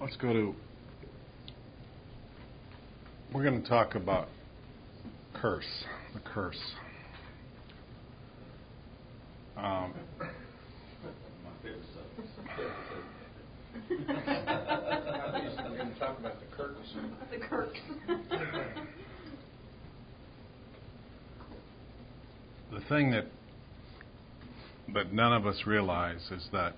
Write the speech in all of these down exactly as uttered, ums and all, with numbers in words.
Let's go to, we're going to talk about curse, the curse. Um, My favorite subject. We're going to talk about the curse. The curse. the thing that that none of us realize is that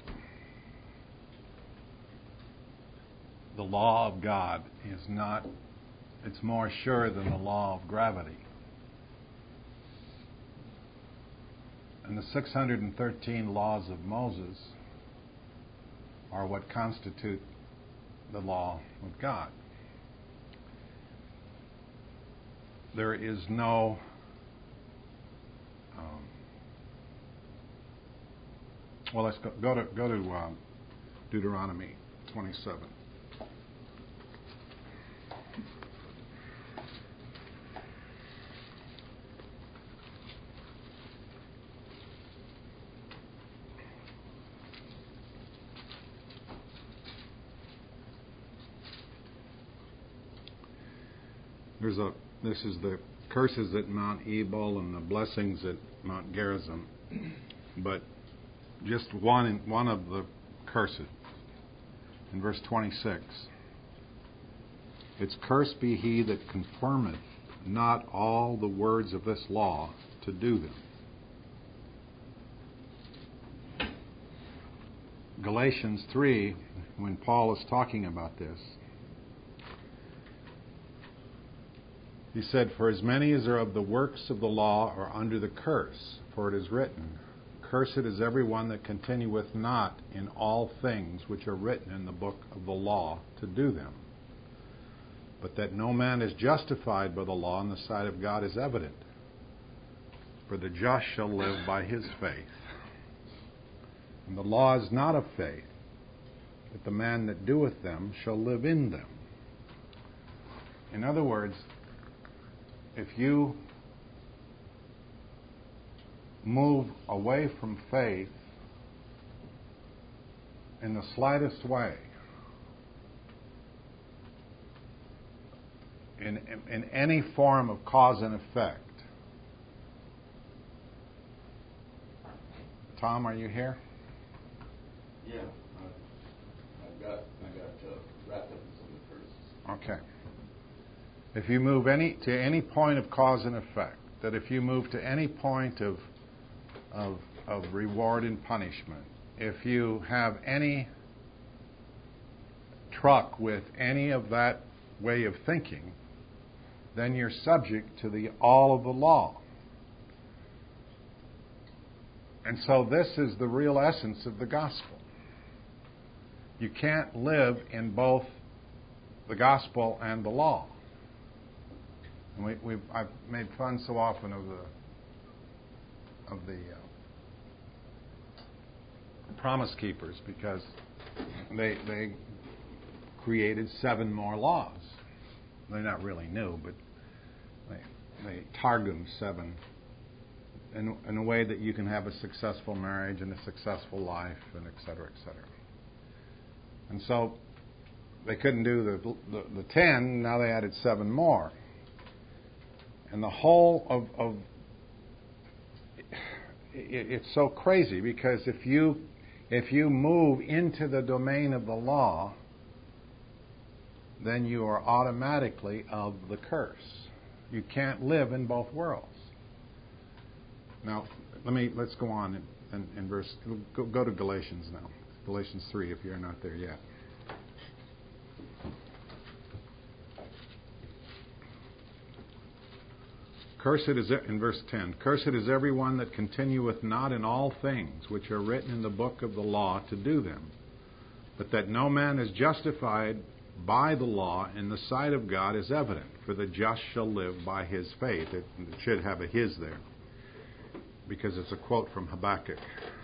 the law of God is not, it's more sure than the law of gravity. And the six hundred thirteen laws of Moses are what constitute the law of God. There is no um, well, let's go, go to go to um, Deuteronomy twenty-seven. There's a. This is the curses at Mount Ebal and the blessings at Mount Gerizim, but just one in, one of the curses in verse twenty-six. It's cursed be he that confirmeth not all the words of this law to do them. Galatians three, when Paul is talking about this, he said, for as many as are of the works of the law are under the curse, for it is written, cursed is every one that continueth not in all things which are written in the book of the law to do them. But that no man is justified by the law in the sight of God is evident. For the just shall live by his faith. And the law is not of faith, but the man that doeth them shall live in them. In other words, if you move away from faith in the slightest way, in, in, in any form of cause and effect. Tom, are you here? Yeah, I, I got I got uh, wrapped up in some of the curses. Okay. If you move any to any point of cause and effect, that if you move to any point of of of reward and punishment, if you have any truck with any of that way of thinking, then you're subject to the all of the law. And so this is the real essence of the gospel. You can't live in both the gospel and the law. And we, we've, I've made fun so often of the of the uh, Promise Keepers because they they created seven more laws. They're not really new, but they they targum seven in, in a way that you can have a successful marriage and a successful life, and et cetera, et cetera. And so they couldn't do the the, the ten. Now they added seven more. And the whole of, of it, it's so crazy because if you if you move into the domain of the law, then you are automatically of the curse. You can't live in both worlds. Now, let me let's go on in, in, in verse. Go, go to Galatians now. Galatians three, if you're not there yet. Cursed is, in verse ten, cursed is every one that continueth not in all things which are written in the book of the law to do them, but that no man is justified by the law in the sight of God is evident, for the just shall live by his faith. It, it should have a his there, because it's a quote from Habakkuk.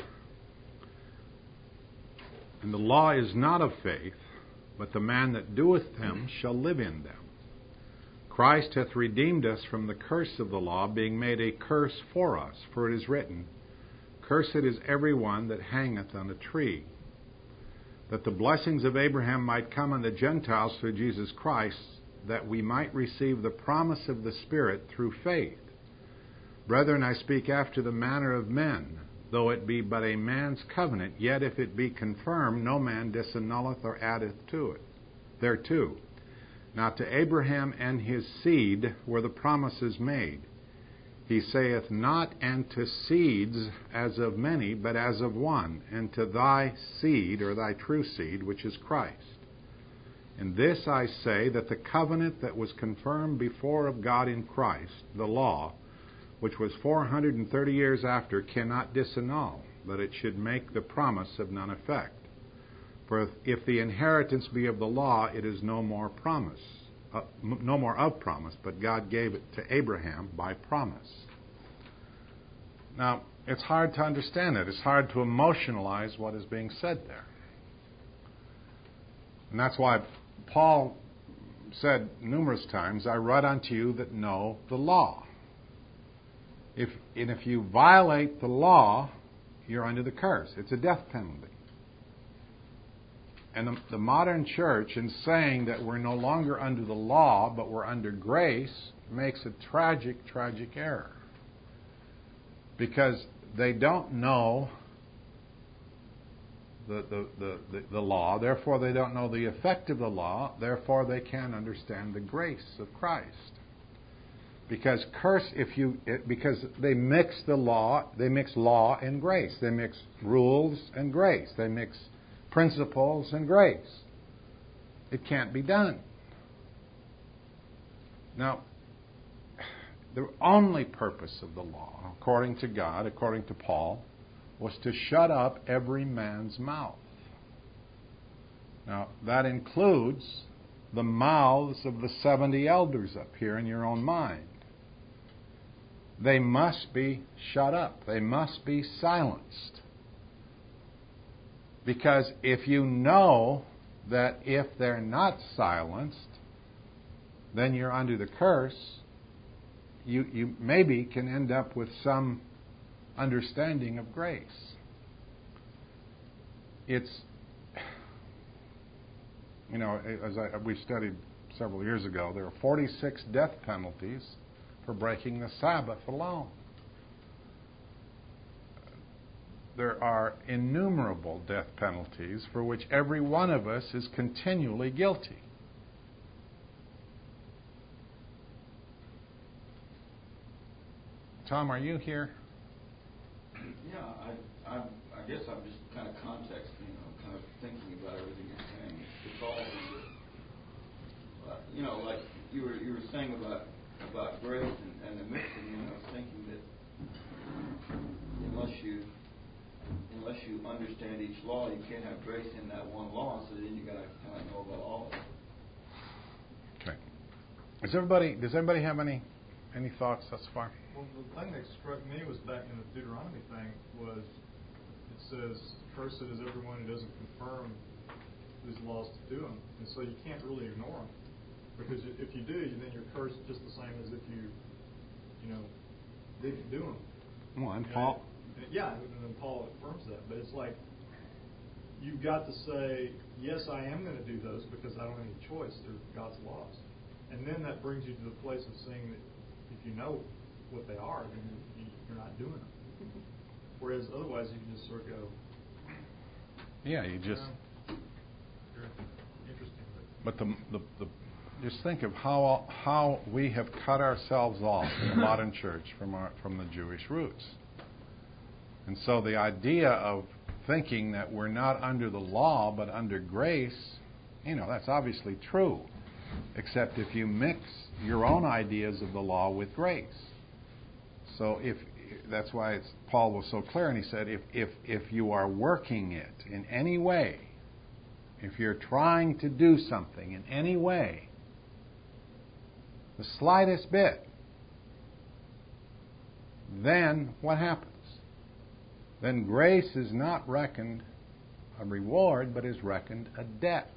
And the law is not of faith, but the man that doeth them shall live in them. Christ hath redeemed us from the curse of the law, being made a curse for us. For it is written, cursed is every one that hangeth on a tree, that the blessings of Abraham might come on the Gentiles through Jesus Christ, that we might receive the promise of the Spirit through faith. Brethren, I speak after the manner of men, though it be but a man's covenant, yet if it be confirmed, no man disannulleth or addeth to it thereto. Now to Abraham and his seed were the promises made. He saith not, and to seeds as of many, but as of one, and to thy seed, or thy true seed, which is Christ. And this I say, that the covenant that was confirmed before of God in Christ, the law, which was four hundred and thirty years after, cannot disannul, that it should make the promise of none effect. For if, if the inheritance be of the law, it is no more promise, uh, m- no more of promise, but God gave it to Abraham by promise. Now, it's hard to understand it. It's hard to emotionalize what is being said there. And that's why Paul said numerous times, I write unto you that know the law. If, and if you violate the law, you're under the curse. It's a death penalty. And the, the modern church, in saying that we're no longer under the law, but we're under grace, makes a tragic, tragic error. Because they don't know the, the, the, the, the law, therefore they don't know the effect of the law, therefore they can't understand the grace of Christ. Because curse, if you, it, because they mix the law, they mix law and grace. They mix rules and grace. They mix principles and grace. It can't be done. Now, the only purpose of the law, according to God, according to Paul, was to shut up every man's mouth. Now, that includes the mouths of the seventy elders up here in your own mind. They must be shut up. They must be silenced. Because if you know that if they're not silenced, then you're under the curse, you, you maybe can end up with some understanding of grace. It's, you know, as I, we studied several years ago, there are forty-six death penalties for breaking the Sabbath alone. There are innumerable death penalties for which every one of us is continually guilty. Tom, are you here? Yeah, I, I, I guess I'm just kind of context, you know, kind of thinking about everything you're saying. It's all, uh, you know, like you were you were saying about about grace and, and the mixing. You know, I was thinking that unless you unless you understand each law, you can't have grace in that one law. So then you got to kind of know about all of it. Okay. Does everybody does everybody have any any thoughts thus far? Well, the thing that struck me was back in the Deuteronomy thing was it says, "Cursed is everyone who doesn't confirm these laws to do them," and so you can't really ignore them, because if you do, then you're cursed just the same as if you, you know, didn't do them. Well, and you Paul. know, yeah, and then Paul affirms that, but it's like you've got to say, yes, I am going to do those because I don't have any choice. They're God's laws, and then that brings you to the place of saying that if you know what they are, then you, you're not doing them. Whereas otherwise, you can just sort of go. Yeah, you just. You know, interesting. But the, the the just think of how how we have cut ourselves off in the modern church from our from the Jewish roots. And so the idea of thinking that we're not under the law but under grace, you know, that's obviously true, except if you mix your own ideas of the law with grace. So if that's why it's, Paul was so clear, and he said, if, if if you are working it in any way, if you're trying to do something in any way, the slightest bit, then what happens? Then grace is not reckoned a reward, but is reckoned a debt.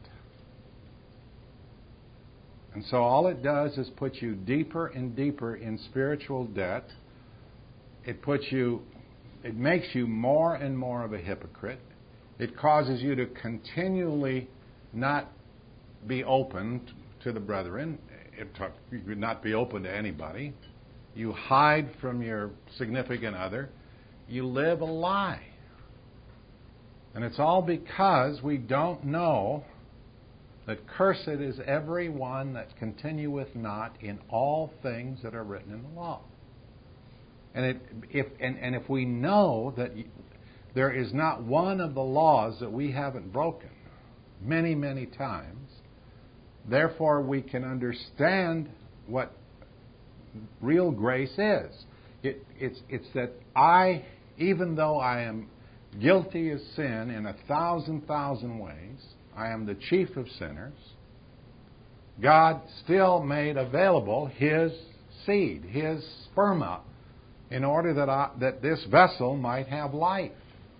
And so all it does is put you deeper and deeper in spiritual debt. It puts you, it makes you more and more of a hypocrite. It causes you to continually not be open to the brethren. It, you would not be open to anybody. You hide from your significant other. You live a lie. And it's all because we don't know that cursed is every one that continueth not in all things that are written in the law. And, it, if, and, and if we know that there is not one of the laws that we haven't broken many, many times, therefore we can understand what real grace is. It, it's, it's that I, even though I am guilty of sin in a thousand, thousand ways, I am the chief of sinners, God still made available His seed, His sperma, in order that I, that this vessel might have life.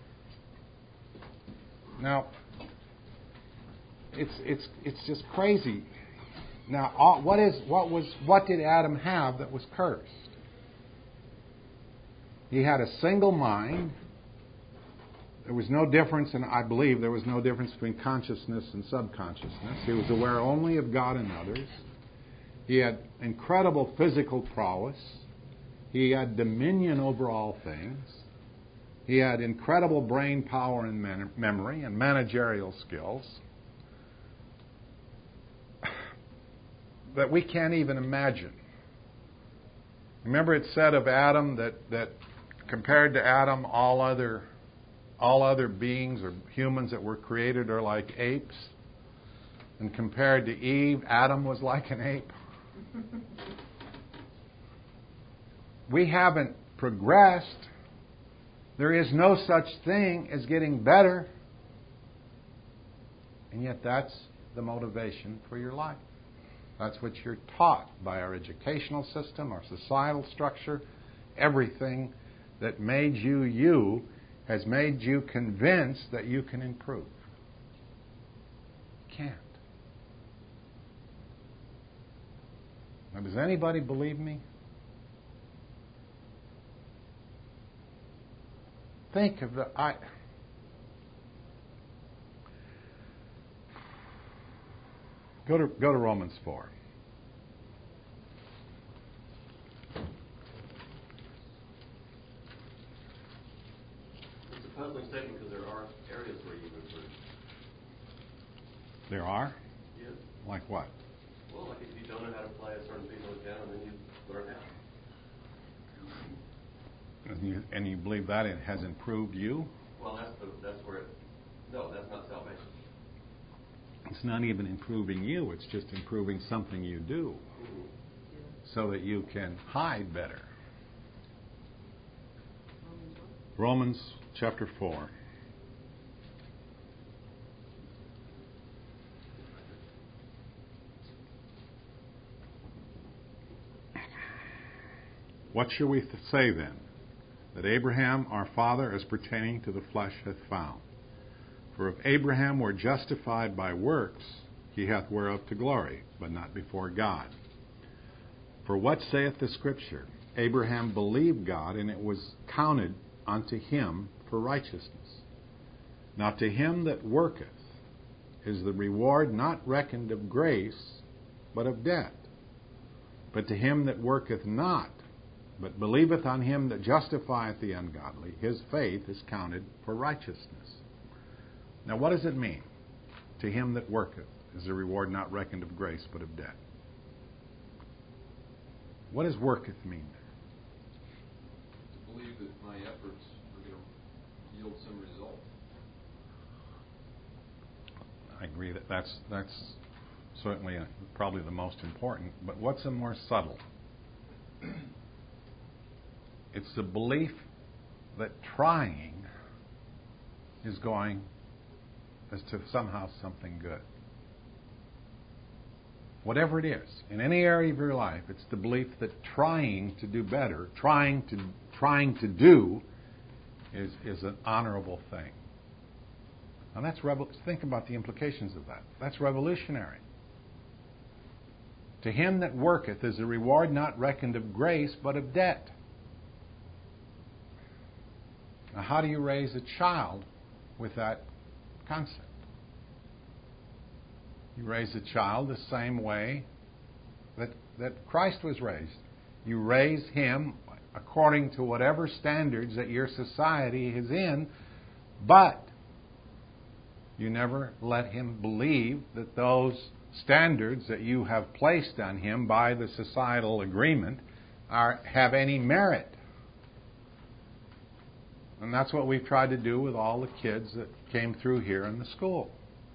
Now, it's it's it's just crazy. Now, all, what is what was what did Adam have that was cursed? He had a single mind. There was no difference, and I believe there was no difference between consciousness and subconsciousness. He was aware only of God and others. He had incredible physical prowess. He had dominion over all things. He had incredible brain power and man- memory and managerial skills that we can't even imagine. Remember it said of Adam that, that compared to Adam, all other all other beings or humans that were created are like apes. And compared to Eve, Adam was like an ape. We haven't progressed. There is no such thing as getting better. And yet that's the motivation for your life. That's what you're taught by our educational system, our societal structure. Everything that made you you has made you convinced that you can improve. You can't. Now, does anybody believe me? Think of the... I, go to go to Romans four. It's a puzzling statement because there are areas where you've improved. There are? Yes. Like what? Well, like if you don't know how to play a certain piece on the piano, then you learn how. And you, and you believe that it has improved you? Well, that's the, that's where it... No, that's not salvation. It's not even improving you. It's just improving something you do Mm-hmm. so that you can hide better. Romans chapter four. What shall we th- say then? That Abraham our father as pertaining to the flesh hath found. For if Abraham were justified by works, he hath whereof to glory, but not before God. For what saith the Scripture? Abraham believed God, and it was counted unto him for righteousness. Now to him that worketh is the reward not reckoned of grace, but of debt. But to him that worketh not, but believeth on him that justifieth the ungodly, his faith is counted for righteousness. Now what does it mean? To him that worketh is the reward not reckoned of grace, but of debt. What does worketh mean? To believe that my efforts are going to yield some result. I agree that that's, that's certainly a, probably the most important. But what's a more subtle? It's the belief that trying is going as to somehow something good. Whatever it is, in any area of your life, it's the belief that trying to do better, trying to trying to do, is is an honorable thing. And that's revol- think about the implications of that. That's revolutionary. To him that worketh is a reward not reckoned of grace, but of debt. Now, how do you raise a child with that concept. You raise a child the same way that, that Christ was raised. You raise him according to whatever standards that your society is in, but you never let him believe that those standards that you have placed on him by the societal agreement are have any merit. And that's what we've tried to do with all the kids that came through here in the school.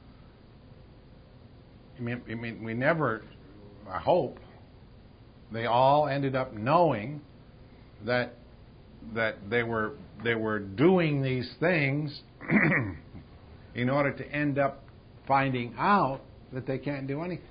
I mean, I mean, we never, I hope, they all ended up knowing that that they were they were doing these things in order to end up finding out that they can't do anything.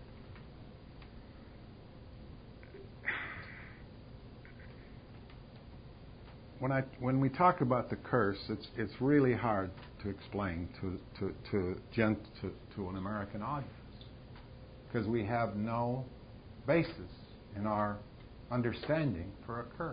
When I when we talk about the curse, it's it's really hard to explain to to to gent to, to an American audience, because we have no basis in our understanding for a curse.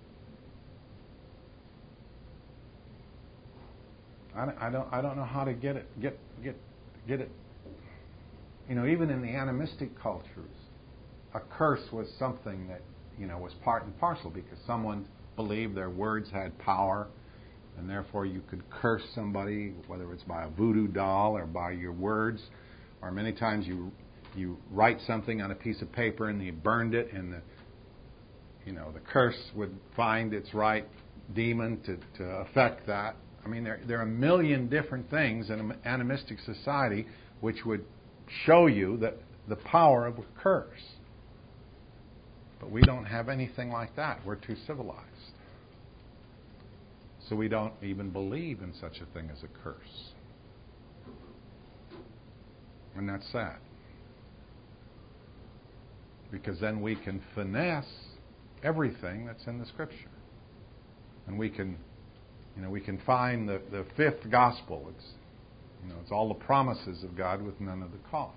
I, I don't I don't know how to get it get get get it. You know, even in the animistic cultures, a curse was something that, you know, was part and parcel, because someone believed their words had power, and therefore you could curse somebody, whether it's by a voodoo doll or by your words, or many times you you write something on a piece of paper and you burned it, and the you know the curse would find its right demon to, to affect that. I mean, there there are a million different things in an animistic society which would show you that the power of a curse. But we don't have anything like that. We're too civilized. So we don't even believe in such a thing as a curse. And that's sad. Because then we can finesse everything that's in the Scripture. And we can, you know, we can find the, the fifth gospel. It's, you know, it's all the promises of God with none of the cost.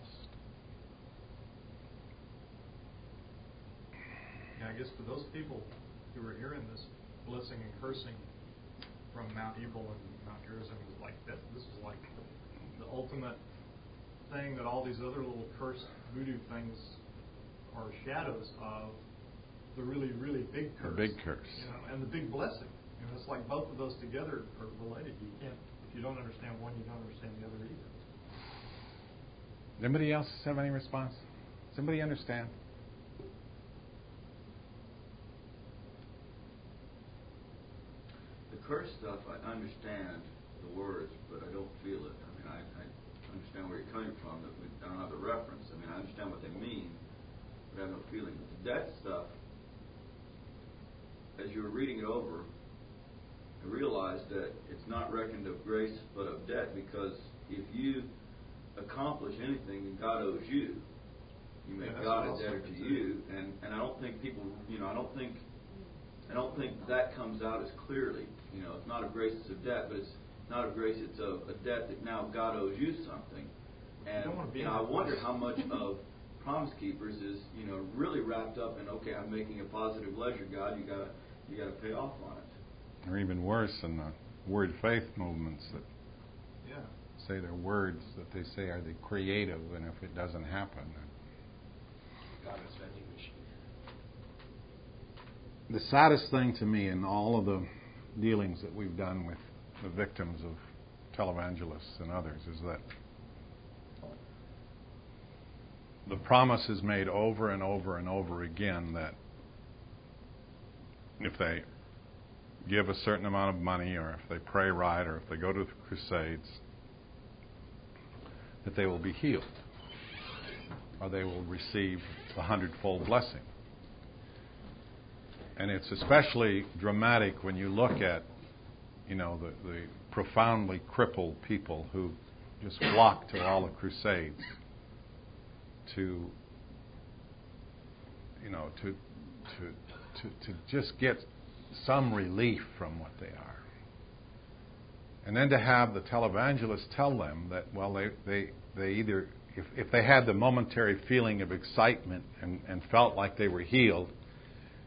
Yeah, I guess for those people who were hearing this blessing and cursing from Mount Ebal and Mount Gerizim, it was like that. This was like the ultimate thing that all these other little cursed voodoo things are shadows of the really, really big curse. The big curse. You know, and the big blessing. You know, it's like both of those together are related. You can't, if you don't understand one, you don't understand the other either. Anybody else have any response? Does anybody understand? The curse stuff, I understand the words, but I don't feel it. I mean, I, I understand where you're coming from. That we don't have the reference. I mean, I understand what they mean, but I have no feeling. But the debt stuff, as you were reading it over, I realized that it's not reckoned of grace but of debt, because if you accomplish anything, then God owes you. You make Yeah, God a debtor to you, and, and I don't think people, you know, I don't think, I don't think that comes out as clearly. You know, it's not of grace, it's of debt, but it's not of grace, it's of a debt that now God owes you something. And you know, I wonder how much of Promise Keepers is, you know, really wrapped up in, okay, I'm making a positive ledger, God, you gotta you gotta pay off on it. Or even worse, in the word faith movements that Yeah. say their words that they say are the creative, and if it doesn't happen, then God is vending machine. the saddest thing to me in all of the dealings that we've done with the victims of televangelists and others is that the promise is made over and over and over again that if they give a certain amount of money, or if they pray right, or if they go to the crusades, that they will be healed, or they will receive the hundredfold blessing. And it's especially dramatic when you look at, you know, the, the profoundly crippled people who just flock to all the crusades to, you know, to to to, to just get some relief from what they are. And then to have the televangelists tell them that, well, they, they, they either, if, if they had the momentary feeling of excitement and, and felt like they were healed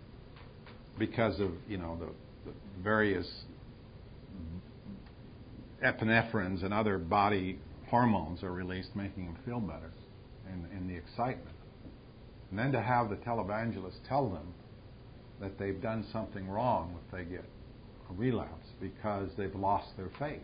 because of, you know, the, the various epinephrines and other body hormones are released, making them feel better, and, and the excitement. And then to have the televangelist tell them that they've done something wrong if they get a relapse because they've lost their faith.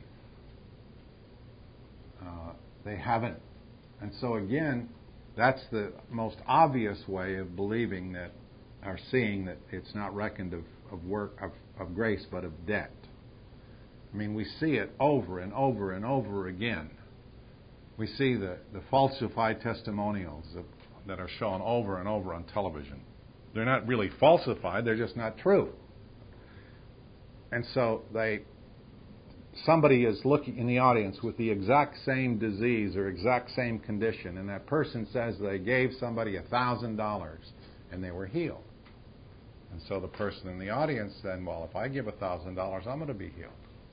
Uh, they haven't. And so again, that's the most obvious way of believing that, or seeing that it's not reckoned of, of work, of, of grace, but of debt. I mean, we see it over and over and over again. We see the, the falsified testimonials of, that are shown over and over on television. They're not really falsified, they're just not true. And so they, somebody is looking in the audience with the exact same disease or exact same condition, and that person says they gave somebody a thousand dollars and they were healed. And so the person in the audience said, well, if I give a thousand dollars, I'm going to be healed.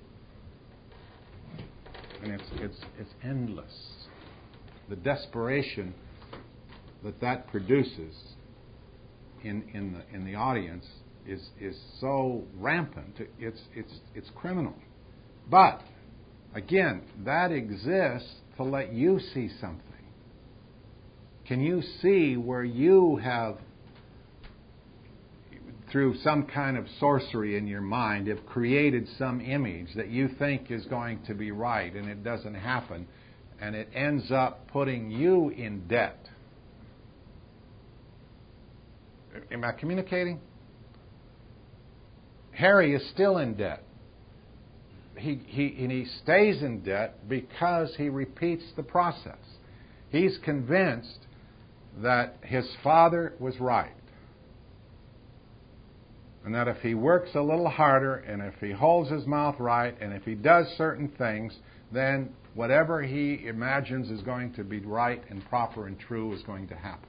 And it's it's it's endless. The desperation that that produces in in the in the audience is is so rampant. It's it's it's criminal. But again, that exists to let you see something. Can you see where you have, through some kind of sorcery in your mind, have created some image that you think is going to be right, and it doesn't happen, and it ends up putting you in debt? Am I communicating? Harry is still in debt. He, he, and he stays in debt because he repeats the process. He's convinced that his father was right. And that if he works a little harder, and if he holds his mouth right, and if he does certain things, then whatever he imagines is going to be right and proper and true is going to happen.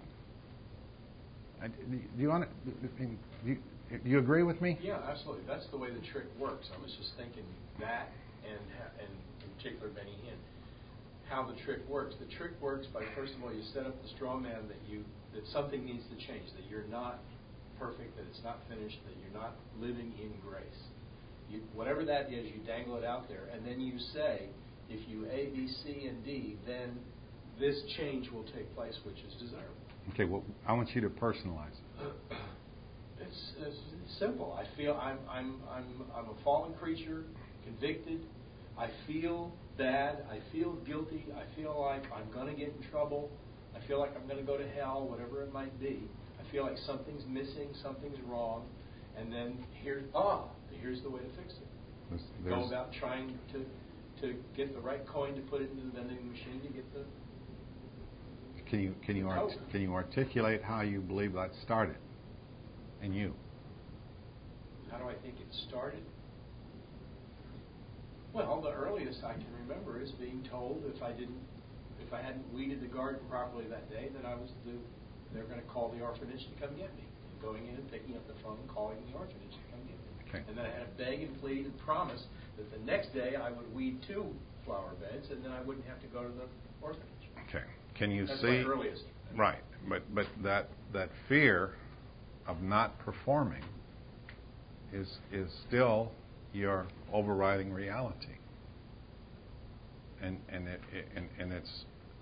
Do you, want to, do you, do you agree with me? Yeah, absolutely. That's the way the trick works. I was just thinking that, and, and in particular Benny Hinn, how the trick works. The trick works by, first of all, you set up the straw man that you that something needs to change, that you're not perfect, that it's not finished, that you're not living in grace. You, whatever that is, you dangle it out there, and then you say, if you A, B, C, and D, then this change will take place, which is desirable. Okay, well, I want you to personalize it. It's, it's simple. I feel I'm I'm I'm I'm a fallen creature, convicted. I feel bad. I feel guilty. I feel like I'm going to get in trouble. I feel like I'm going to go to hell, whatever it might be. I feel like something's missing, something's wrong, and then here, ah, here's the way to fix it. There's, Go there's, about trying to to get the right coin to put into the vending machine to get the. Can you can you art, can you articulate how you believe that started in you? How do I think it started? Well, the earliest I can remember is being told if I didn't, if I hadn't weeded the garden properly that day, that I was the, they were going to call the orphanage to come get me. And going in and picking up the phone and calling the orphanage to come get me. Okay. And then I had to beg and plead and promise that the next day I would weed two flower beds, and then I wouldn't have to go to the orphanage. Okay. Can you That's see? my earliest. Right, but but that that fear of not performing is is still your overriding reality, and and it, it and, and it's,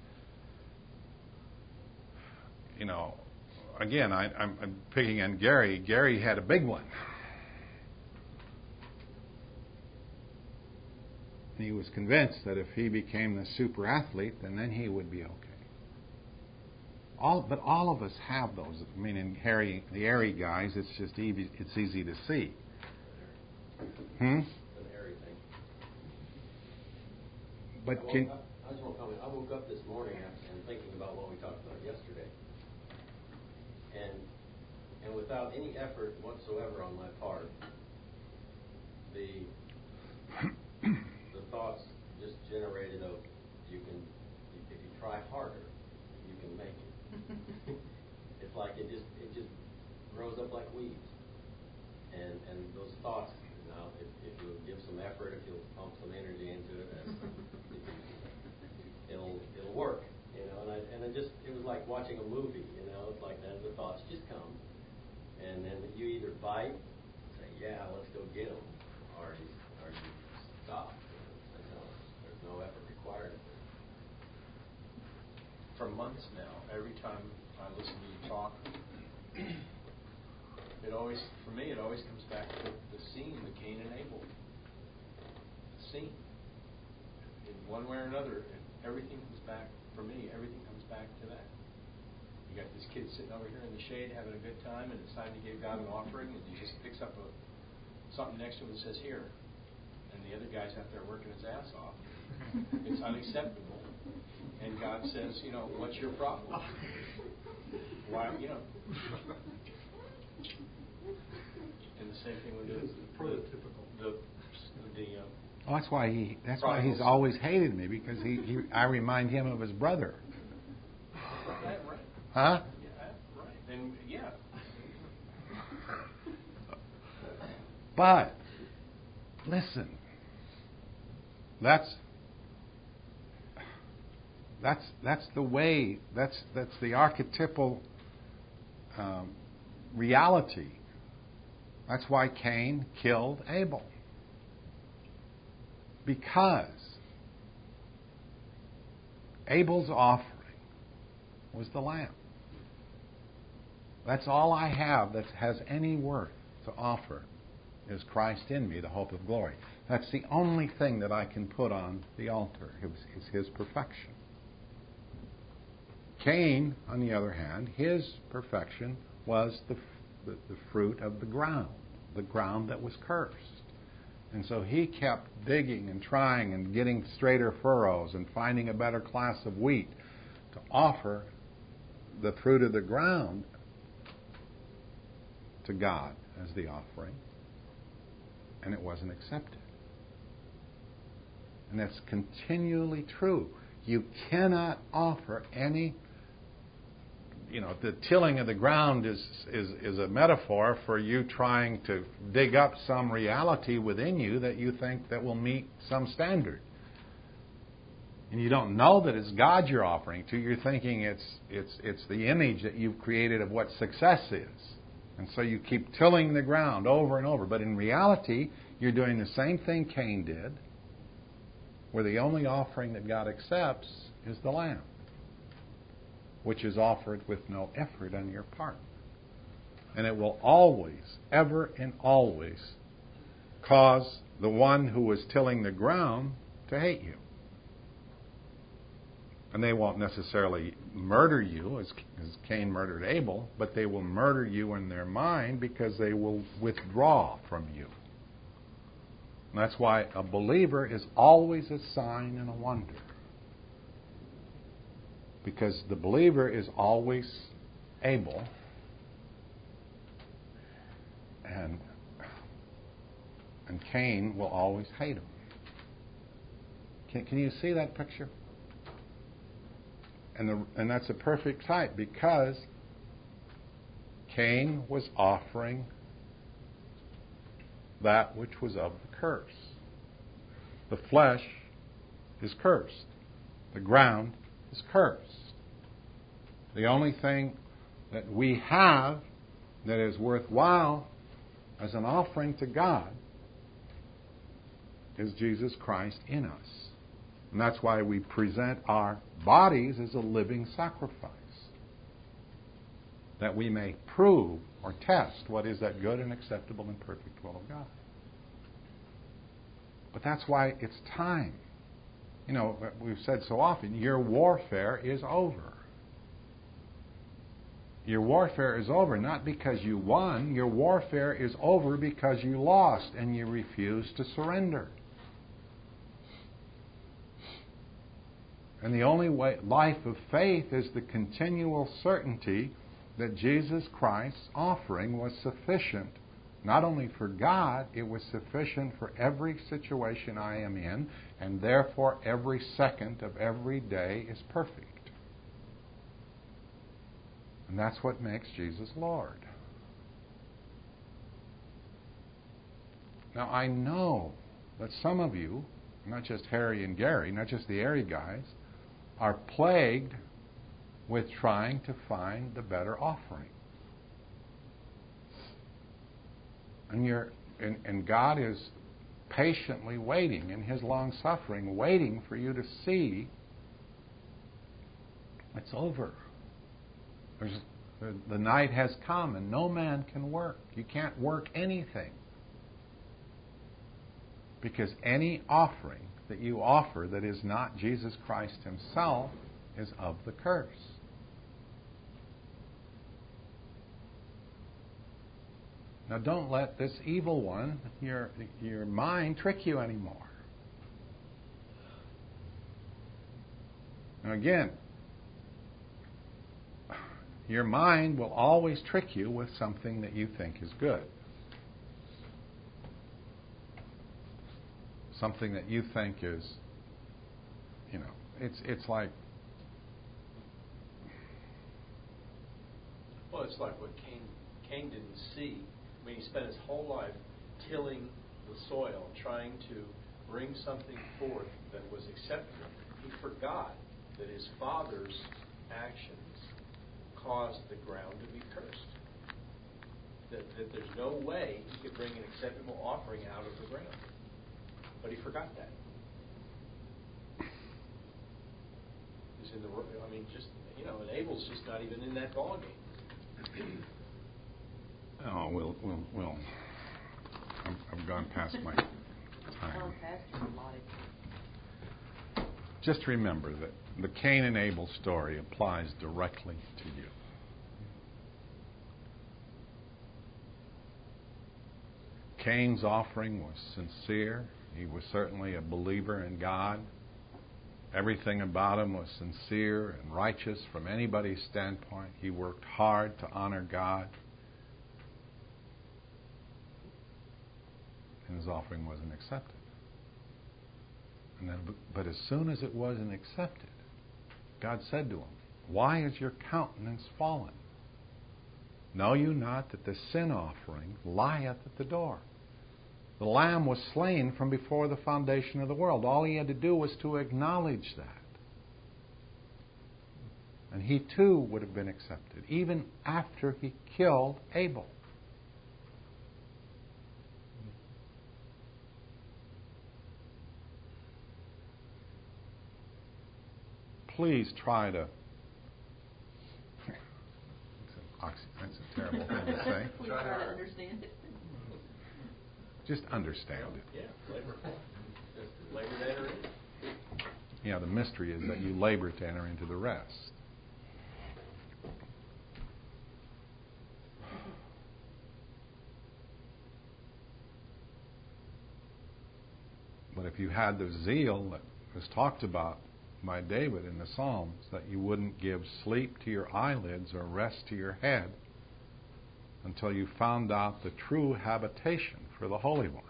you know, again I, I'm, I'm picking on Gary. Gary had a big one. He was convinced that if he became the super athlete, then then he would be okay. All, but all of us have those. I mean, in Harry, the Airy guys, it's just easy. It's easy to see. Hmm. An airy thing. But I, woke can, up, I just want to comment. I woke up this morning and thinking about what we talked about yesterday, and and without any effort whatsoever on my part, the the thoughts just generated of you can if you try harder, you can make it. It's like it just it just grows up like weeds, and and those thoughts. You know, if, if you give some effort, if you'll pump some energy into it, that's, it'll it'll work. You know, and I and it just it was like watching a movie. You know, it's like that. The thoughts just come, and then you either bite, say yeah, let's go get them, or you or you stop. You know, months now, every time I listen to you talk, it always, for me, it always comes back to the scene, the Cain and Abel scene. In one way or another, everything comes back, for me, everything comes back to that. You got this kid sitting over here in the shade having a good time, and it's time to give God an offering, and he just picks up a, something next to him that says, here. And the other guy's out there working his ass off. It's unacceptable. And God says, you know, what's your problem? Why, you know. And the same thing with the, It is prototypical. The, the, the um, Well, that's why he. That's why Prodigals. he's always hated me, because he, he. I remind him of his brother. that right. Huh? Yeah, right. And yeah. But listen. That's. That's that's the way. That's that's the archetypal um, reality. That's why Cain killed Abel. Because Abel's offering was the lamb. That's all I have that has any worth to offer is Christ in me, the hope of glory. That's the only thing that I can put on the altar, is his perfection. Cain, on the other hand, his perfection was the, the, the fruit of the ground, the ground that was cursed. And so he kept digging and trying and getting straighter furrows and finding a better class of wheat to offer the fruit of the ground to God as the offering. And it wasn't accepted. And that's continually true. You cannot offer any, you know, the tilling of the ground is, is, is a metaphor for you trying to dig up some reality within you that you think that will meet some standard. And you don't know that it's God you're offering to. You're thinking it's it's it's the image that you've created of what success is. And so you keep tilling the ground over and over. But in reality, you're doing the same thing Cain did, where the only offering that God accepts is the lamb, which is offered with no effort on your part. And it will always, ever and always, cause the one who is tilling the ground to hate you. And they won't necessarily murder you, as, as Cain murdered Abel, but they will murder you in their mind because they will withdraw from you. And that's why a believer is always a sign and a wonder. Because the believer is always able and and Cain will always hate him. Can, can you see that picture? And the, and that's a perfect type, because Cain was offering that which was of the curse. The flesh is cursed. The ground is cursed. The only thing that we have that is worthwhile as an offering to God is Jesus Christ in us. And that's why we present our bodies as a living sacrifice, that we may prove or test what is that good and acceptable and perfect will of God. But that's why it's time. You know, we've said so often, your warfare is over. Your warfare is over not because you won. Your warfare is over because you lost and you refused to surrender. And the only way, life of faith is the continual certainty that Jesus Christ's offering was sufficient, not only for God, it was sufficient for every situation I am in, and therefore every second of every day is perfect. And that's what makes Jesus Lord. Now I know that some of you, not just Harry and Gary, not just the Airy guys, are plagued with trying to find the better offering. And you're and, and God is patiently waiting in His long suffering, waiting for you to see It's over. There's, the, the night has come and no man can work. You can't work anything. Because any offering that you offer that is not Jesus Christ Himself is of the curse. Now don't let this evil one, your, your mind, trick you anymore. Now again, your mind will always trick you with something that you think is good. Something that you think is, you know, it's it's like... Well, it's like what Cain, Cain didn't see. I mean, he spent his whole life tilling the soil, trying to bring something forth that was acceptable. He forgot that his father's actions caused the ground to be cursed. That, that there's no way he could bring an acceptable offering out of the ground. But he forgot that. He's in the, I mean, just, you know, and Abel's just not even in that ballgame. Oh, we'll, we'll, we'll. I've, I've gone past my time. Just remember that the Cain and Abel story applies directly to you. Cain's offering was sincere. He was certainly a believer in God. Everything about him was sincere and righteous from anybody's standpoint. He worked hard to honor God. And his offering wasn't accepted. And then, but as soon as it wasn't accepted, God said to him, "Why is your countenance fallen? Know you not that the sin offering lieth at the door?" The Lamb was slain from before the foundation of the world. All he had to do was to acknowledge that. And he too would have been accepted, even after he killed Abel. Please try to... That's a terrible thing to say. Please try to understand it. Just understand it. Yeah, labor. Just labor to enter in. Yeah, the mystery is that you labor to enter into the rest. But if you had the zeal that was talked about by David in the Psalms, that you wouldn't give sleep to your eyelids or rest to your head until you found out the true habitation for the Holy One.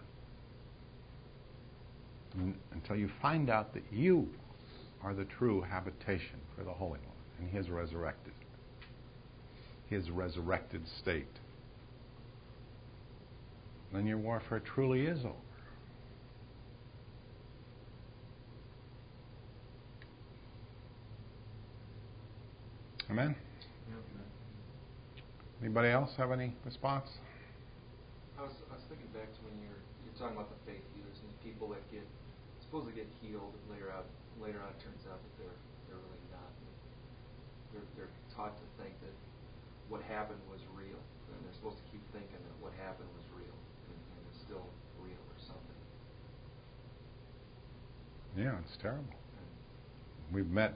And until you find out that you are the true habitation for the Holy One in His resurrected, His resurrected state. Then your warfare truly is over. Amen? Anybody else have any response? I was, I was thinking back to when you're you're talking about the faith healers and the people that get supposedly get healed, and later out later on it turns out that they're they're really not. They're they're taught to think that what happened was real, and they're supposed to keep thinking that what happened was real, and, and it's still real or something. Yeah, it's terrible. We've met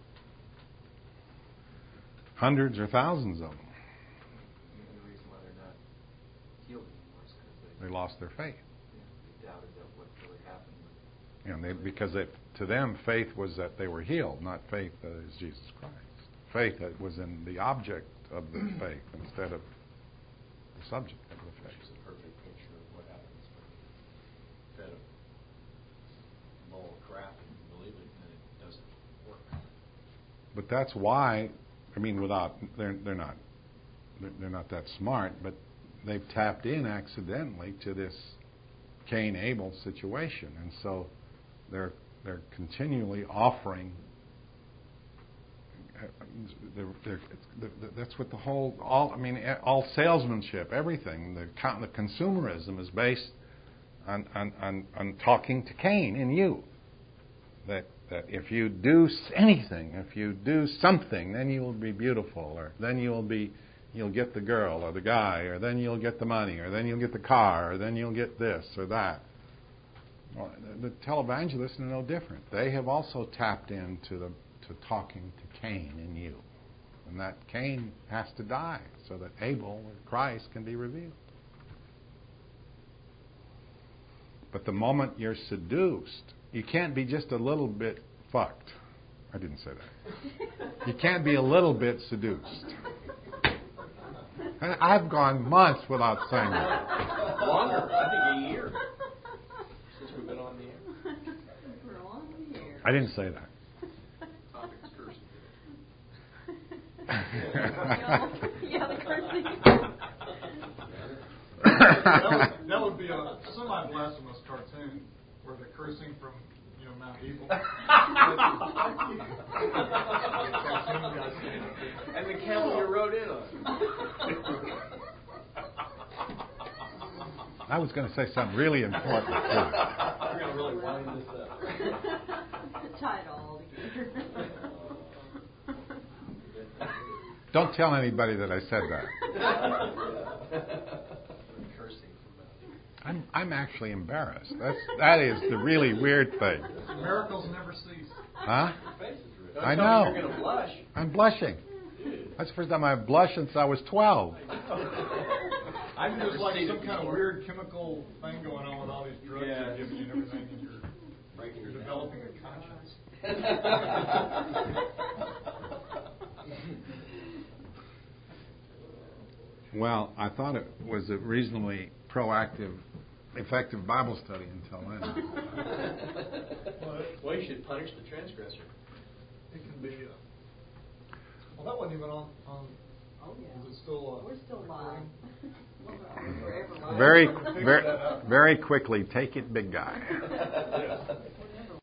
hundreds or thousands of them. And the reason why they're not healed anymore is because they, They lost their faith. yeah, they doubted that what really happened. You know, they, because they, to them, faith was that they were healed, not faith that is Jesus Christ. Faith that was in the object of the faith instead of the subject of the faith. Which is a perfect picture of what happens when you fed a bowl of crap and you believe it and it doesn't work. But that's why, I mean, without they're they're not they're, they're not that smart, but they've tapped in accidentally to this Cain Abel situation, and so they're they're continually offering. They're, they're, they're, that's what the whole all I mean all salesmanship, everything, the the consumerism is based on on, on, on talking to Cain in you. That that if you do anything, if you do something, then you will be beautiful, or then you'll be, you'll get the girl or the guy, or then you'll get the money, or then you'll get the car, or then you'll get this or that. Well, the televangelists are no different. They have also tapped into the to talking to Cain in you, and that Cain has to die so that Abel or Christ can be revealed. But the moment you're seduced, you can't be just a little bit fucked. I didn't say that. You can't be a little bit seduced. I've gone months without saying that. Longer, I think a year since we've been on the air. We're on the air. I didn't say that. Topic is cursing. Yeah, the cursing. that, would, that would be a semi-blasphemous cartoon where they're cursing from, you know, Mount Evil. And the camel you rode in on. I was going to say something really important too. We're going to really wind this up. Tie it all together. Don't tell anybody that I said that. Cursing from Mount Evil. I'm I'm actually embarrassed. That's that is the really weird thing. Miracles never cease. Huh? Your face is red. I Don't know. tell me You're going to blush. I'm blushing. That's the first time I've blushed since I was twelve. I think there's like some kind of weird chemical thing going on with all these drugs Yeah. they're giving you and everything, and you're, Breaking you're it down. developing a conscience. Well, I thought it was a reasonably proactive, effective Bible study until then. Well, you should punish the transgressor. It can be. Uh, well, that wasn't even on. on Oh, yeah. is it still? Uh, We're still live. recording? Forever live. Very, Figure very, that out. very quickly, take it, big guy. Yes.